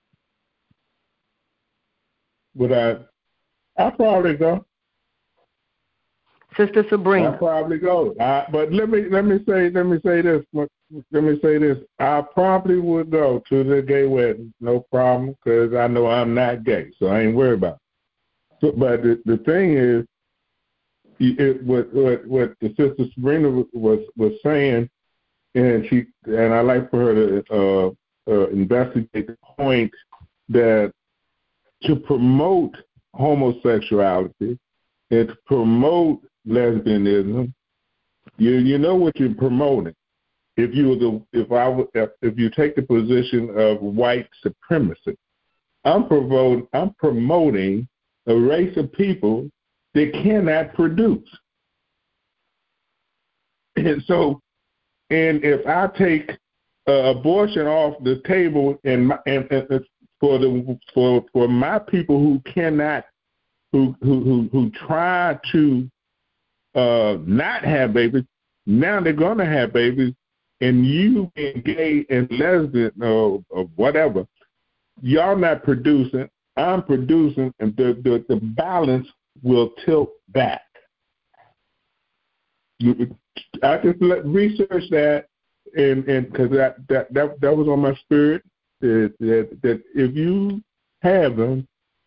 Would I? I'll probably go. Sister Sabrina. I'll probably go. I, but let me let me say let me say this. Let me say this. I probably would go to the gay wedding, no problem, because I know I'm not gay, so I ain't worried about it. So, but the, the thing is, it, what what what the Sister Sabrina was was saying. And she and I like for her to uh, uh, investigate the point that to promote homosexuality and to promote lesbianism, you you know what you're promoting. If you were the if I would if you take the position of white supremacy, I'm promoting I'm promoting a race of people that cannot produce, and so. And if I take uh, abortion off the table, and, my, and, and for the for for my people who cannot, who who who, who try to uh, not have babies, now they're gonna have babies, and you being gay and lesbian or, or whatever, y'all not producing. I'm producing, and the the, the balance will tilt back. You, I just let, research that, and and because that, that that that was on my spirit that, that that if you have them,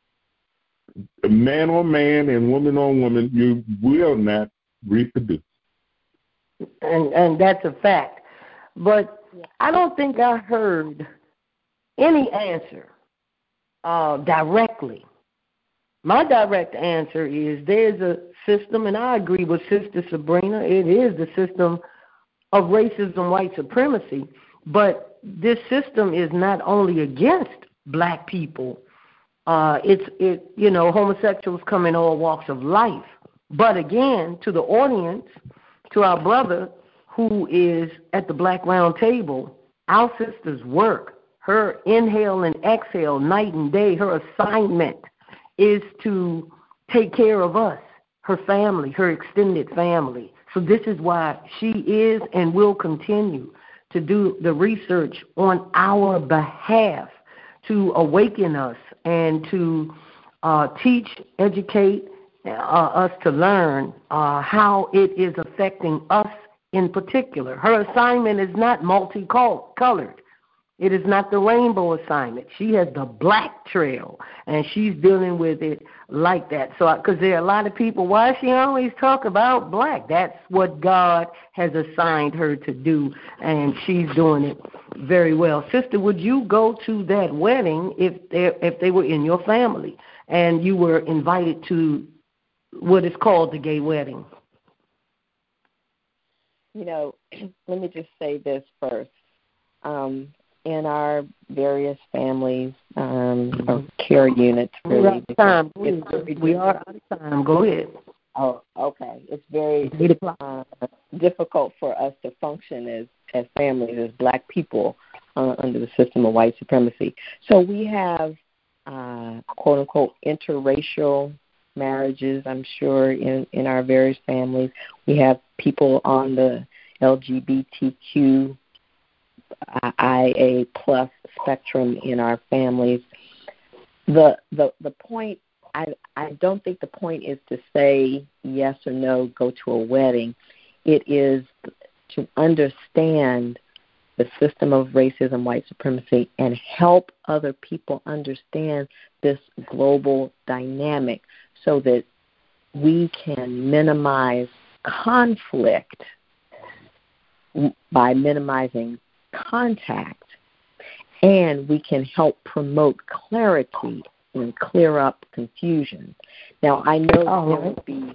man on man and woman on woman, you will not reproduce. And and that's a fact. But I don't think I heard any answer uh, directly. My direct answer is there's a system, and I agree with Sister Sabrina, it is the system of racism, white supremacy, but this system is not only against black people. Uh, it's, it, you know, homosexuals come in all walks of life. But again, to the audience, to our brother who is at the Black Round Table, our sister's work, her inhale and exhale night and day, her assignment is to take care of us, her family, her extended family. So this is why she is and will continue to do the research on our behalf to awaken us and to uh, teach, educate uh, us to learn uh, how it is affecting us in particular. Her assignment is not multicolored. It is not the rainbow assignment. She has the black trail, and she's dealing with it like that. So, because there are a lot of people, why she always talk about black? That's what God has assigned her to do, and she's doing it very well. Sister, would you go to that wedding if they if they were in your family and you were invited to what is called the gay wedding? You know, let me just say this first. Um, in our various families um, or care units, really. We're out of time. We are out of time. Go ahead. Oh, okay. It's very uh, difficult for us to function as, as families, as black people, uh, under the system of white supremacy. So we have, uh, quote-unquote, interracial marriages, I'm sure, in, in our various families. We have people on the L G B T Q I A plus spectrum in our families. the the the point. I I don't think the point is to say yes or no, go to a wedding. It is to understand the system of racism, white supremacy, and help other people understand this global dynamic so that we can minimize conflict by minimizing contact, and we can help promote clarity and clear up confusion. Now, I know oh, there would be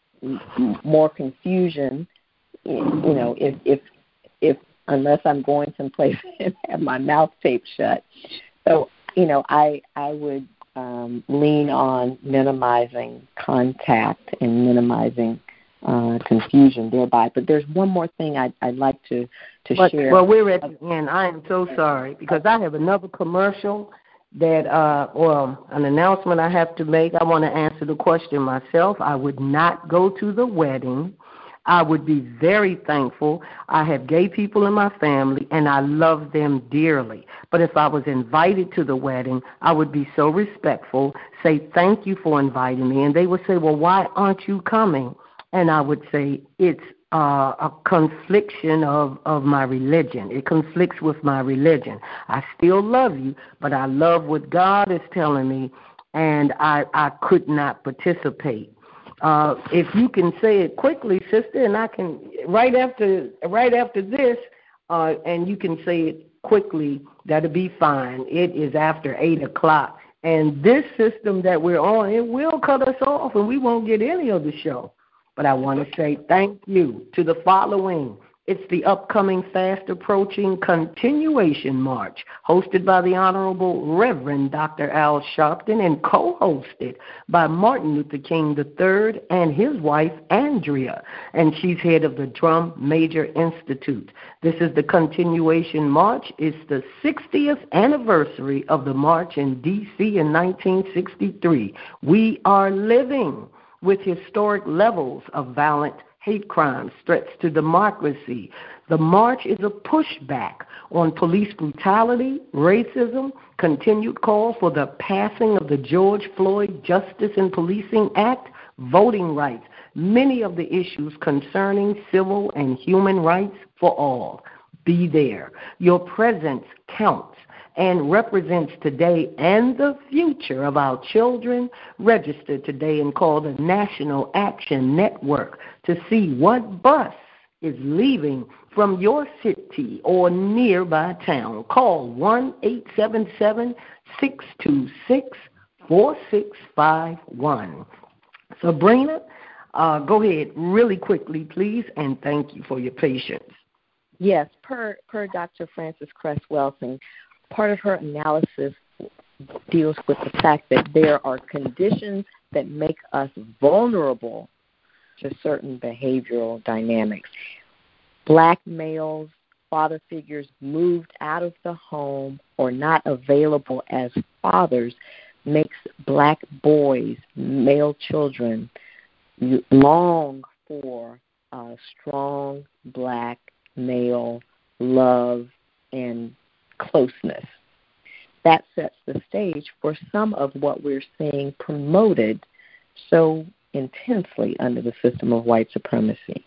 more confusion, you know, if if if unless I'm going someplace and have my mouth taped shut. So, you know, I I would um, lean on minimizing contact and minimizing uh, confusion thereby. But there's one more thing I'd, I'd like to, to but, share. Well, we're at the end. I am so sorry because I have another commercial that, uh, well, an announcement I have to make. I want to answer the question myself. I would not go to the wedding. I would be very thankful. I have gay people in my family, and I love them dearly. But if I was invited to the wedding, I would be so respectful, say thank you for inviting me. And they would say, well, why aren't you coming? And I would say it's uh, a confliction of, of my religion. It conflicts with my religion. I still love you, but I love what God is telling me, and I, I could not participate. Uh, if you can say it quickly, sister, and I can right after right after this, uh, and you can say it quickly, that'll be fine. It is after eight o'clock, and this system that we're on, it will cut us off, and we won't get any of the show. But I want to say thank you to the following. It's the upcoming fast approaching continuation march hosted by the Honorable Reverend Doctor Al Sharpton and co-hosted by Martin Luther King the third and his wife Andrea, and she's head of the Drum Major Institute. This is the continuation march. It's the sixtieth anniversary of the march in D C in nineteen sixty-three. We are living with historic levels of violent hate crimes, threats to democracy. The march is a pushback on police brutality, racism, continued call for the passing of the George Floyd Justice in Policing Act, voting rights, many of the issues concerning civil and human rights for all. Be there. Your presence counts and represents today and the future of our children. Register today and call the National Action Network to see what bus is leaving from your city or nearby town. Call one eight seven seven, six two six, four six five one. Sabrina, uh, go ahead really quickly, please, and thank you for your patience. Yes, per, per Doctor Frances Cress Welsing, part of her analysis deals with the fact that there are conditions that make us vulnerable to certain behavioral dynamics. Black males, father figures moved out of the home or not available as fathers makes black boys, male children, long for uh, strong black male love and closeness. That sets the stage for some of what we're seeing promoted so intensely under the system of white supremacy.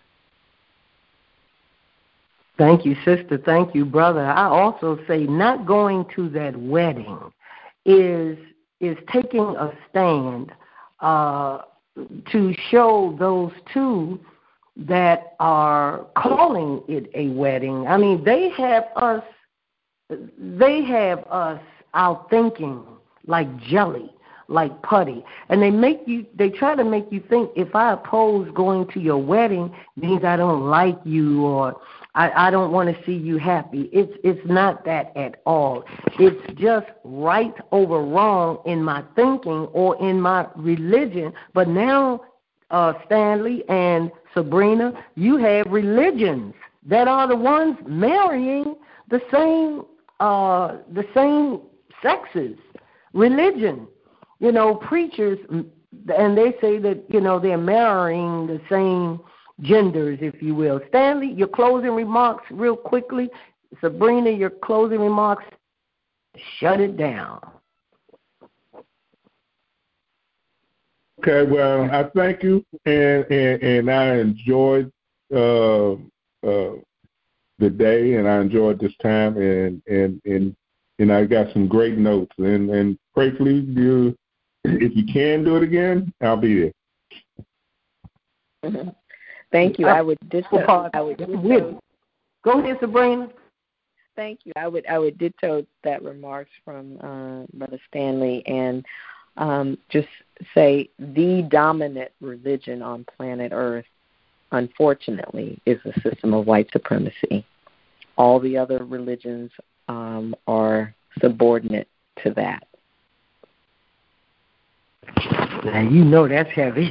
Thank you, sister. Thank you, brother. I also say not going to that wedding is is taking a stand uh, to show those two that are calling it a wedding. I mean, they have us They have us out thinking like jelly, like putty. And they make you, they try to make you think if I oppose going to your wedding means I don't like you or I, I don't want to see you happy. It's it's not that at all. It's just right over wrong in my thinking or in my religion. But now, uh, Stanley and Sabrina, you have religions that are the ones marrying the same uh, the same sexes. Religion, you know, preachers, and they say that, you know, they're marrying the same genders, if you will. Stanley, your closing remarks real quickly. Sabrina, your closing remarks. Shut it down. Okay, well, I thank you, and and, and I enjoyed uh, uh, the day, and I enjoyed this time, and and and and I got some great notes, and and gratefully, you, if you can do it again, I'll be there. Mm-hmm. Thank you. I would ditto. I would ditto. Go ahead, Sabrina. Thank you. I would I would ditto that remarks from uh, Brother Stanley, and um, just say the dominant religion on planet Earth, unfortunately, is the system of white supremacy. All the other religions um, are subordinate to that. Now, you know that's heavy.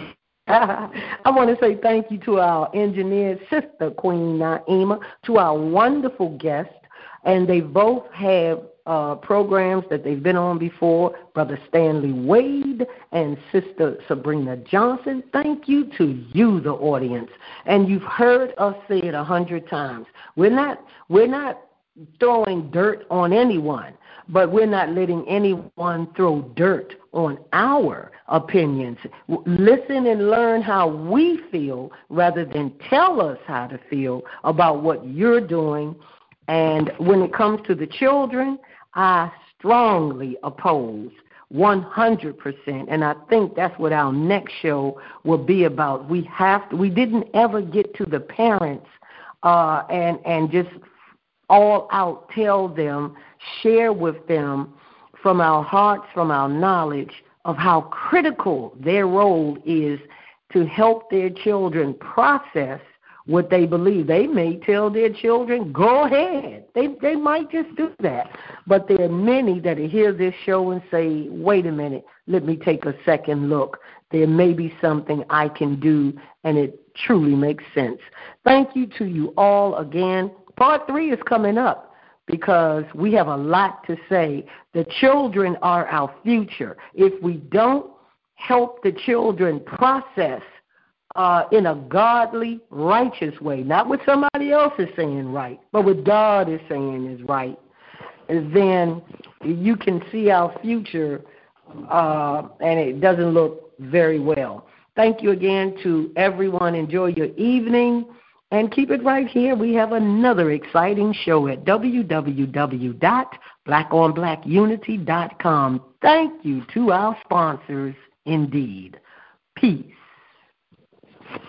I want to say thank you to our engineer, Sister Queen Naima, to our wonderful guests, and they both have uh, programs that they've been on before, Brother Stanley Wade and Sister Sabrina Johnson. Thank you to you, the audience. And you've heard us say it a hundred times. We're not, we're not throwing dirt on anyone, but we're not letting anyone throw dirt on our opinions. Listen and learn how we feel rather than tell us how to feel about what you're doing. And when it comes to the children, I strongly oppose one hundred percent. And I think that's what our next show will be about. We have to, we didn't ever get to the parents uh, and, and just all out tell them, share with them from our hearts, from our knowledge of how critical their role is to help their children process what they believe. They may tell their children, go ahead. They they might just do that. But there are many that hear this show and say, wait a minute, let me take a second look. There may be something I can do, and it truly makes sense. Thank you to you all again. Part three is coming up because we have a lot to say. The children are our future. If we don't help the children process uh, in a godly, righteous way, not what somebody else is saying right, but what God is saying is right, then you can see our future uh, and it doesn't look very well. Thank you again to everyone. Enjoy your evening. And keep it right here. We have another exciting show at w w w dot black on black unity dot com. Thank you to our sponsors, indeed. Peace.